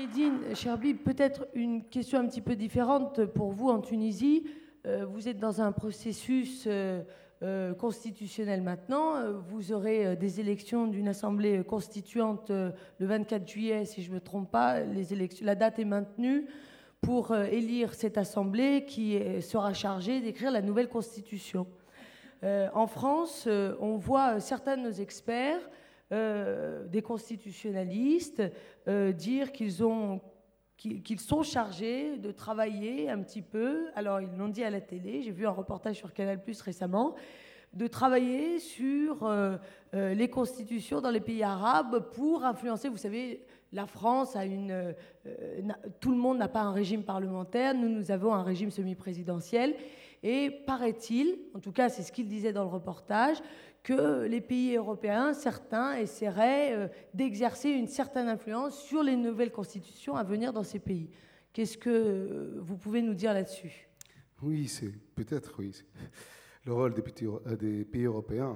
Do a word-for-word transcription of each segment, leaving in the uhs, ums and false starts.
Mehedine Cherbi, peut-être une question un petit peu différente pour vous en Tunisie. Euh, vous êtes dans un processus euh, euh, constitutionnel maintenant. Vous aurez euh, des élections d'une assemblée constituante euh, le vingt-quatre juillet, si je ne me trompe pas. Les élections, la date est maintenue pour euh, élire cette assemblée qui euh, sera chargée d'écrire la nouvelle constitution. Euh, en France, euh, on voit certains de nos experts, euh, des constitutionnalistes, euh, dire qu'ils ont, qu'ils, qu'ils sont chargés de travailler un petit peu, alors ils l'ont dit à la télé, j'ai vu un reportage sur Canal plus récemment, de travailler sur euh, euh, les constitutions dans les pays arabes pour influencer, vous savez, la France a une... Euh, tout le monde n'a pas un régime parlementaire, nous, nous avons un régime semi-présidentiel, et paraît-il, en tout cas c'est ce qu'il disait dans le reportage, que les pays européens, certains, essaieraient euh, d'exercer une certaine influence sur les nouvelles constitutions à venir dans ces pays. Qu'est-ce que euh, vous pouvez nous dire là-dessus? Oui, c'est peut-être, oui. Le rôle des pays, des pays européens.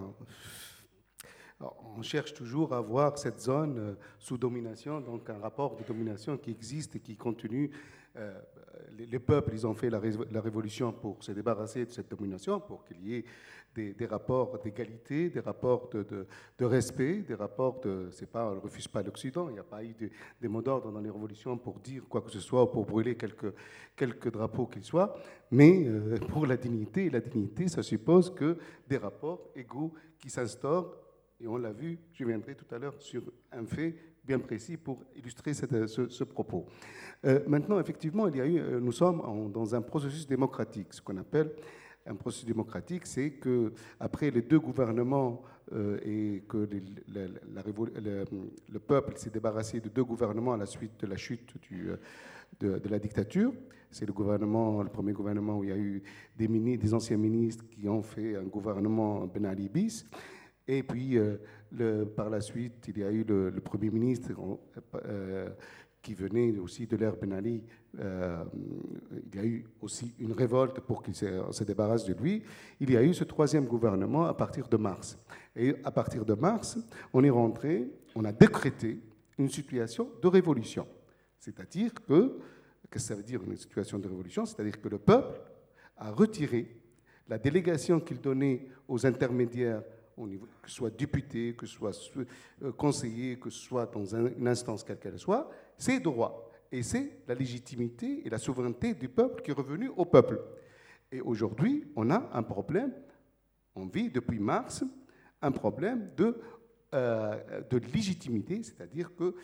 Alors, on cherche toujours à voir cette zone euh, sous domination, donc un rapport de domination qui existe et qui continue. Euh, les, les peuples, ils ont fait la, ré, la révolution pour se débarrasser de cette domination, pour qu'il y ait des, des rapports d'égalité, des rapports de, de, de respect, des rapports de... C'est pas, on ne refuse pas l'Occident, il n'y a pas eu de, des mots d'ordre dans les révolutions pour dire quoi que ce soit ou pour brûler quelques, quelques drapeaux qu'ils soient, mais euh, pour la dignité, la dignité, ça suppose que des rapports égaux qui s'instaurent. Et on l'a vu, je viendrai tout à l'heure sur un fait bien précis pour illustrer cette, ce, ce propos. Euh, maintenant, effectivement, il y a eu, nous sommes en, dans un processus démocratique. Ce qu'on appelle un processus démocratique, c'est qu'après les deux gouvernements euh, et que les, la, la, la, le peuple s'est débarrassé de deux gouvernements à la suite de la chute du, de, de la dictature, c'est le gouvernement, le premier gouvernement où il y a eu des, ministres, des anciens ministres qui ont fait un gouvernement Ben Ali bis. Et puis, euh, le, par la suite, il y a eu le, le Premier ministre euh, qui venait aussi de l'ère Ben Ali. Euh, il y a eu aussi une révolte pour qu'il se, se débarrasse de lui. Il y a eu ce troisième gouvernement à partir de mars. Et à partir de mars, on est rentré, on a décrété une situation de révolution. C'est-à-dire que, qu'est-ce que ça veut dire une situation de révolution? C'est-à-dire que le peuple a retiré la délégation qu'il donnait aux intermédiaires, au niveau, que ce soit député, que ce soit conseiller, que ce soit dans une instance quelle qu'elle soit, c'est droit. Et c'est la légitimité et la souveraineté du peuple qui est revenue au peuple. Et aujourd'hui, on a un problème, on vit depuis mars, un problème de, euh, de légitimité, c'est-à-dire que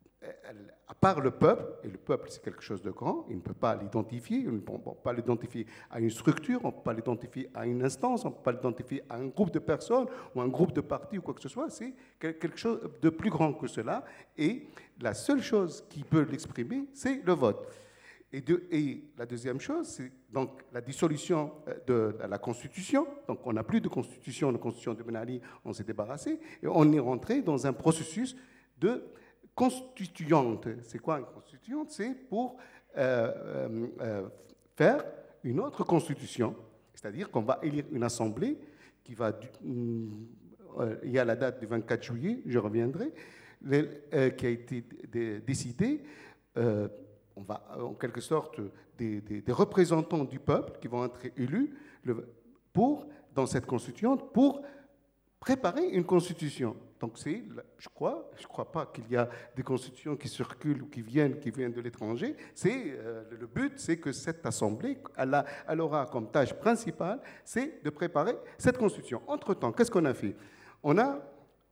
à part le peuple, et le peuple c'est quelque chose de grand, il ne peut pas l'identifier, on ne peut pas l'identifier à une structure, on ne peut pas l'identifier à une instance, on ne peut pas l'identifier à un groupe de personnes ou un groupe de partis ou quoi que ce soit, c'est quelque chose de plus grand que cela, et la seule chose qui peut l'exprimer, c'est le vote. Et, de, et la deuxième chose, c'est donc la dissolution de, de la Constitution. Donc on n'a plus de Constitution, la Constitution de Ben Ali, on s'est débarrassé, et on est rentré dans un processus de constituante. C'est quoi une constituante? C'est pour euh, euh, euh, faire une autre constitution, c'est-à-dire qu'on va élire une assemblée qui va, euh, il y a la date du vingt-quatre juillet, je reviendrai, les, euh, qui a été d- décidée, euh, on va en quelque sorte des, des, des représentants du peuple qui vont être élus le, pour, dans cette constituante pour préparer une constitution. Donc c'est, je crois, je ne crois pas qu'il y a des constitutions qui circulent ou qui viennent, qui viennent de l'étranger. C'est, euh, le but, c'est que cette assemblée, elle, a, elle aura comme tâche principale, c'est de préparer cette constitution. Entre-temps, qu'est-ce qu'on a fait? On a,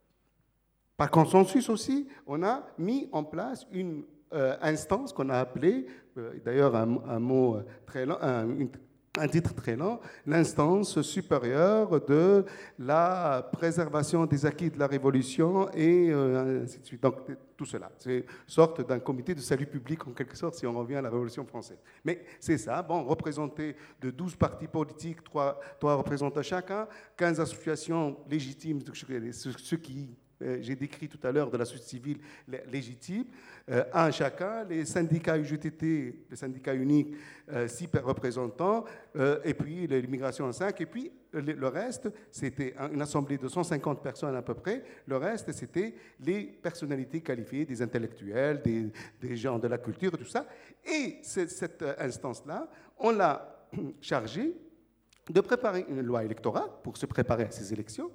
par consensus aussi, on a mis en place une euh, instance qu'on a appelée, euh, d'ailleurs un, un mot très long, un, une, un titre très long, l'instance supérieure de la préservation des acquis de la Révolution et euh, ainsi de suite. Donc tout cela, c'est une sorte d'un comité de salut public en quelque sorte si on revient à la Révolution française. Mais c'est ça, bon, représenté de douze partis politiques, trois, trois représentants chacun, quinze associations légitimes, ceux qui euh, j'ai décrit tout à l'heure de la société civile légitime, euh, un chacun, les syndicats U G T T, le syndicat unique, euh, six représentants, euh, et puis l'immigration en cinq, et puis le, le reste, c'était une assemblée de cent cinquante personnes à peu près, le reste, c'était les personnalités qualifiées, des intellectuels, des, des gens de la culture, tout ça, et cette, cette instance-là, on l'a chargée de préparer une loi électorale pour se préparer à ces élections,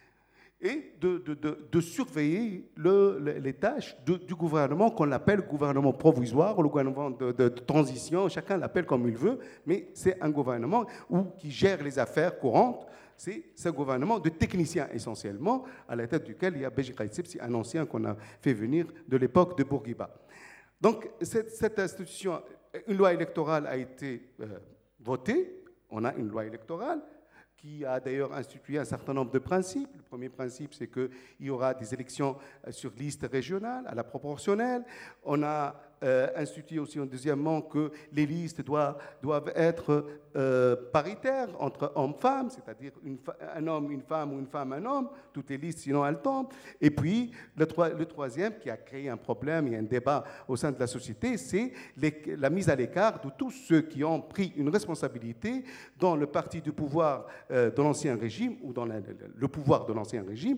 et de, de, de, de surveiller le, le, les tâches de, du gouvernement qu'on appelle gouvernement provisoire ou le gouvernement de, de, de transition, chacun l'appelle comme il veut, mais c'est un gouvernement où, qui gère les affaires courantes, c'est un gouvernement de techniciens essentiellement, à la tête duquel il y a Beji Caid Sebsi, un ancien qu'on a fait venir de l'époque de Bourguiba. Donc cette, cette institution, une loi électorale a été euh, votée, on a une loi électorale, qui a d'ailleurs institué un certain nombre de principes. Le premier principe, c'est qu'il y aura des élections sur liste régionale, à la proportionnelle. On a euh, institué aussi, deuxièmement, que les listes doivent, doivent être euh, paritaires entre hommes-femmes, c'est-à-dire une, un homme, une femme ou une femme, un homme. Toutes les listes, sinon elles tombent. Et puis, le, le troisième, qui a créé un problème et un débat au sein de la société, c'est les, la mise à l'écart de tous ceux qui ont pris une responsabilité dans le parti du pouvoir de l'ancien régime, ou dans la, le pouvoir de l'ancien régime,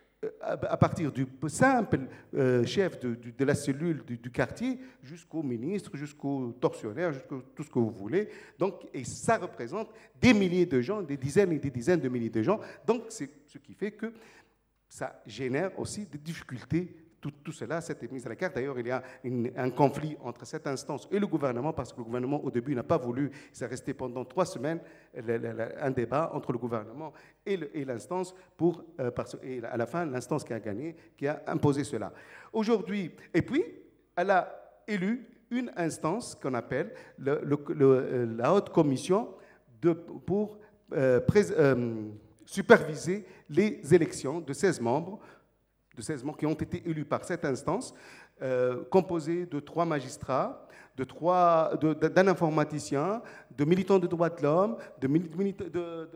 à partir du simple euh, chef de, de la cellule du, du quartier jusqu'au ministre, jusqu'au tortionnaire, jusqu'au tout ce que vous voulez. Donc, et ça représente des milliers de gens, des dizaines et des dizaines de milliers de gens. Donc, c'est ce qui fait que ça génère aussi des difficultés. Tout, tout cela, cette mise à l'écart. D'ailleurs, il y a une, un conflit entre cette instance et le gouvernement, parce que le gouvernement, au début, n'a pas voulu. C'est resté pendant trois semaines le, le, le, un débat entre le gouvernement et l'instance, pour, euh, parce, et à la fin, l'instance qui a gagné, qui a imposé cela. Aujourd'hui, et puis, elle a élu une instance qu'on appelle le, le, le, la haute commission de, pour euh, pré, euh, superviser les élections de seize membres, de seize membres qui ont été élus par cette instance, euh, composée de trois magistrats, de trois, de, de, d'un informaticien, de militants de droits de l'homme, de, de, de,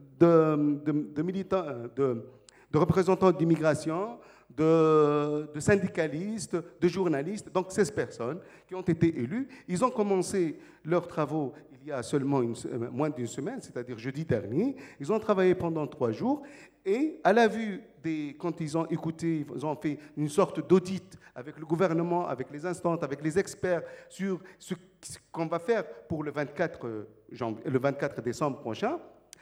de, de, militants, de, de représentants d'immigration, de, de syndicalistes, de journalistes, donc seize personnes qui ont été élues. Ils ont commencé leurs travaux il y a seulement une, moins d'une semaine, c'est-à-dire jeudi dernier. Ils ont travaillé pendant trois jours. Et à la vue des, quand ils ont écouté, ils ont fait une sorte d'audit avec le gouvernement, avec les instances, avec les experts sur ce qu'on va faire pour le vingt-quatre, janvier, le vingt-quatre décembre prochain,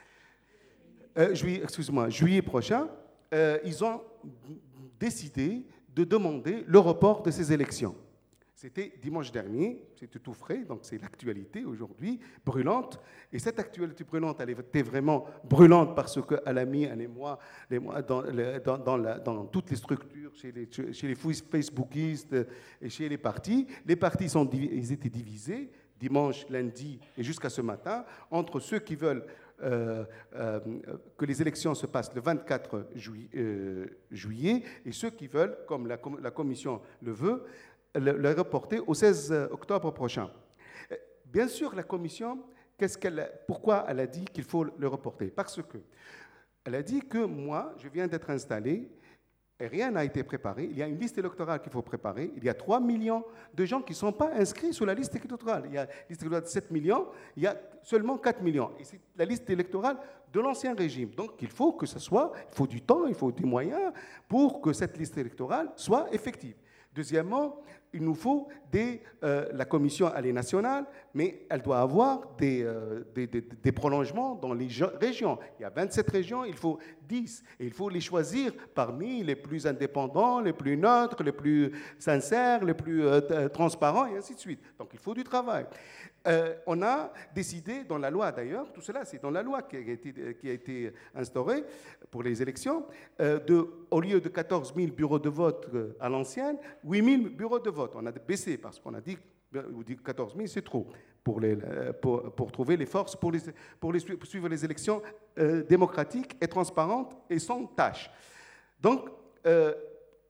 euh, juillet, excuse-moi, juillet prochain, euh, ils ont décidé de demander le report de ces élections. C'était dimanche dernier, c'était tout frais, donc c'est l'actualité aujourd'hui, brûlante. Et cette actualité brûlante, elle était vraiment brûlante parce qu'elle a mis, elle et moi, les, dans, dans, dans, la, dans toutes les structures, chez les, chez les Facebookistes et chez les partis. Les partis sont, ils étaient divisés, dimanche, lundi et jusqu'à ce matin, entre ceux qui veulent euh, euh, que les élections se passent le vingt-quatre juillet, euh, juillet et ceux qui veulent, comme la, la commission le veut, le, le reporter au seize octobre prochain. Bien sûr, la commission, qu'est-ce qu'elle, pourquoi elle a dit qu'il faut le reporter? Parce que elle a dit que moi, je viens d'être installé et rien n'a été préparé. Il y a une liste électorale qu'il faut préparer. Il y a trois millions de gens qui ne sont pas inscrits sur la liste électorale. Il y a une liste électorale de sept millions, il y a seulement quatre millions. Et c'est la liste électorale de l'ancien régime. Donc il faut que ce soit, il faut du temps, il faut des moyens pour que cette liste électorale soit effective. Deuxièmement, il nous faut des... Euh, la commission, elle est nationale, mais elle doit avoir des, euh, des, des, des prolongements dans les régions. Il y a vingt-sept régions, il faut dix. Et il faut les choisir parmi les plus indépendants, les plus neutres, les plus sincères, les plus euh, transparents, et ainsi de suite. Donc il faut du travail. Euh, on a décidé, dans la loi d'ailleurs, tout cela c'est dans la loi qui a été, qui a été instaurée pour les élections, euh, de, au lieu de quatorze mille bureaux de vote à l'ancienne, huit mille bureaux de vote. On a baissé parce qu'on a dit, dit quatorze mille c'est trop pour, les, pour, pour trouver les forces pour, les, pour, les, pour suivre les élections euh, démocratiques et transparentes et sans tâche. Donc, euh,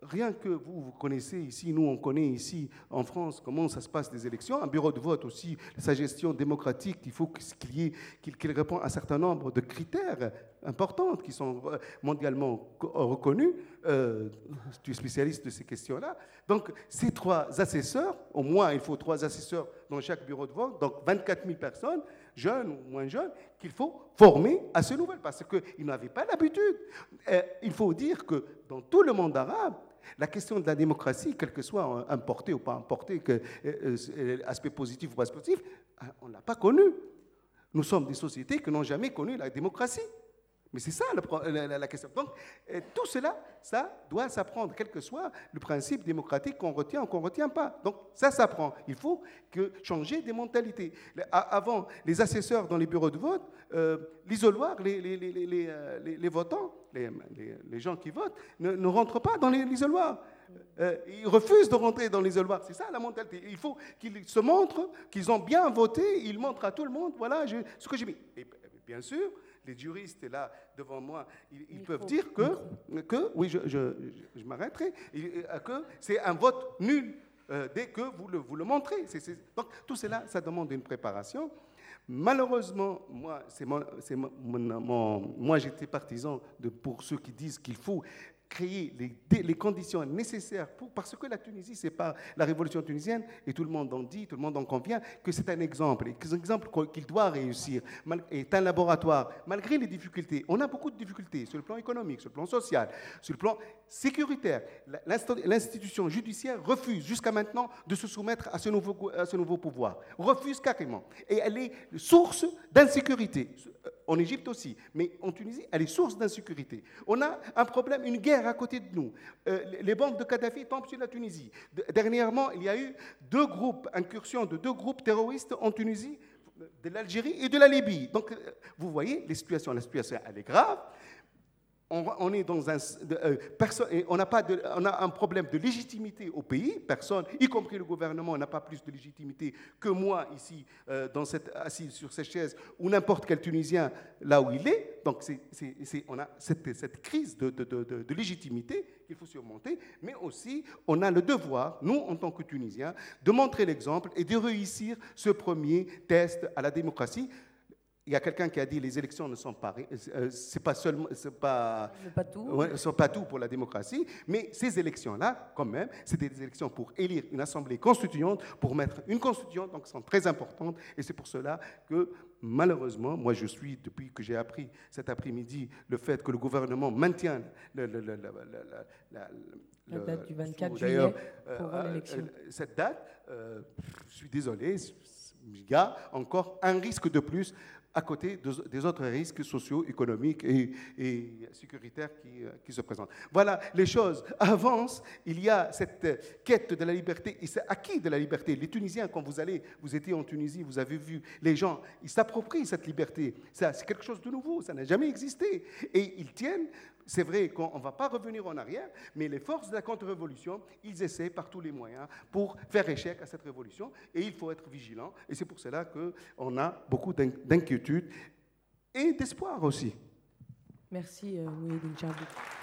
rien que vous, vous connaissez ici, nous on connaît ici en France comment ça se passe des élections, un bureau de vote aussi, sa gestion démocratique, il faut qu'il y ait, qu'il, qu'il répond à un certain nombre de critères importants qui sont mondialement reconnus. Euh, tu es spécialiste de ces questions-là. Donc ces trois assesseurs, au moins il faut trois assesseurs dans chaque bureau de vote, donc vingt-quatre mille personnes, jeunes ou moins jeunes, qu'il faut former à ce nouvel, parce qu'ils n'avaient pas l'habitude. Euh, il faut dire que dans tout le monde arabe, la question de la démocratie, quel que soit importé ou pas importé, que, euh, euh, aspect positif ou pas positif, on ne l'a pas connu. Nous sommes des sociétés qui n'ont jamais connu la démocratie. Mais c'est ça le, la, la question. Donc, euh, tout cela, ça doit s'apprendre, quel que soit le principe démocratique qu'on retient ou qu'on ne retient pas. Donc, ça s'apprend. Il faut que changer des mentalités. Avant, les assesseurs dans les bureaux de vote, euh, l'isoloir, les, les, les, les, les, les votants, les, les, les gens qui votent, ne, ne rentrent pas dans l'isoloir. Euh, ils refusent de rentrer dans l'isoloir. C'est ça la mentalité. Il faut qu'ils se montrent qu'ils ont bien voté. Ils montrent à tout le monde, voilà je, ce que j'ai mis. Et bien sûr, les juristes, là, devant moi, ils, ils peuvent dire que, que oui, je, je, je, je m'arrêterai, que c'est un vote nul euh, dès que vous le, vous le montrez. C'est, c'est, donc, tout cela, ça demande une préparation. Malheureusement, moi, c'est mon, c'est mon, mon, moi j'étais partisan de, pour ceux qui disent qu'il faut créer les, les conditions nécessaires pour, parce que la Tunisie, c'est pas la révolution tunisienne, et tout le monde en dit, tout le monde en convient, que c'est un exemple, et que c'est un exemple qu'il doit réussir, est un laboratoire, malgré les difficultés. On a beaucoup de difficultés sur le plan économique, sur le plan social, sur le plan sécuritaire. L'institution judiciaire refuse jusqu'à maintenant de se soumettre à ce nouveau, à ce nouveau pouvoir, refuse carrément, et elle est source d'insécurité. En Égypte aussi, mais en Tunisie, elle est source d'insécurité. On a un problème, une guerre à côté de nous. Euh, les bombes de Kadhafi tombent sur la Tunisie. De, dernièrement, il y a eu deux groupes, incursions de deux groupes terroristes en Tunisie, de l'Algérie et de la Libye. Donc, vous voyez, les situations, la situation, elle est grave. On, on est dans un, de, euh, personne, on n'a pas de, on a un problème de légitimité au pays. Personne, y compris le gouvernement, n'a pas plus de légitimité que moi ici, euh, dans cette, assis sur cette chaise, ou n'importe quel Tunisien là où il est. Donc, c'est, c'est, c'est, on a cette, cette crise de, de, de, de légitimité qu'il faut surmonter, mais aussi on a le devoir, nous en tant que Tunisiens, de montrer l'exemple et de réussir ce premier test à la démocratie. Il y a quelqu'un qui a dit que les élections ne sont pas, euh, c'est pas seulement, c'est pas, pas tout. Ouais, sont pas tout pour la démocratie, mais ces élections-là, quand même, c'est des élections pour élire une assemblée constituante, pour mettre une constituante, donc sont très importantes, et c'est pour cela que malheureusement, moi je suis, depuis que j'ai appris cet après-midi, le fait que le gouvernement maintient le, le, le, le, le, la, la date du vingt-quatre sous, juillet pour euh, l'élection. Euh, cette date, euh, je suis désolé, il y a encore un risque de plus à côté de, des autres risques sociaux, économiques et, et sécuritaires qui, qui se présentent. Voilà, les choses avancent. Il y a cette quête de la liberté, et c'est acquis de la liberté. Les Tunisiens, quand vous allez, vous étiez en Tunisie, vous avez vu les gens, ils s'approprient cette liberté. Ça, c'est quelque chose de nouveau, ça n'a jamais existé. Et ils tiennent. C'est vrai qu'on ne va pas revenir en arrière, mais les forces de la contre-révolution, ils essaient par tous les moyens pour faire échec à cette révolution, et il faut être vigilant, et c'est pour cela qu'on a beaucoup d'inquiétudes et d'espoir aussi. Merci, euh, Mouhidine Charbit.